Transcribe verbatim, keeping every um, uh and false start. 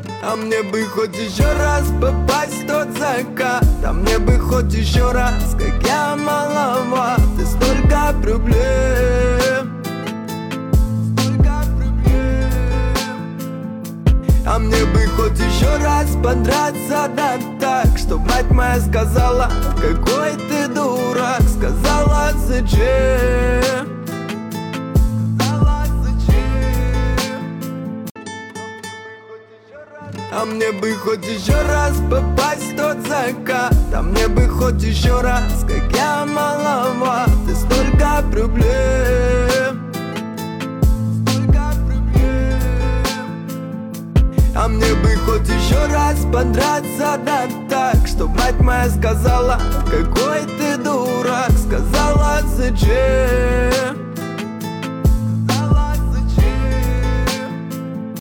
А мне бы хоть еще раз попасть в тот закат. А мне бы хоть еще раз, как я маловат. И столько проблем, столько проблем. А мне бы хоть еще раз подраться, да так, чтоб мать моя сказала: какой ты дурак. Сказала: зачем? А мне бы хоть еще раз попасть в тот закат. А мне бы хоть еще раз, как я маловат. И столько проблем, столько проблем. А мне бы хоть еще раз подраться, да так, чтоб мать моя сказала: какой ты дурак. Сказала: зачем?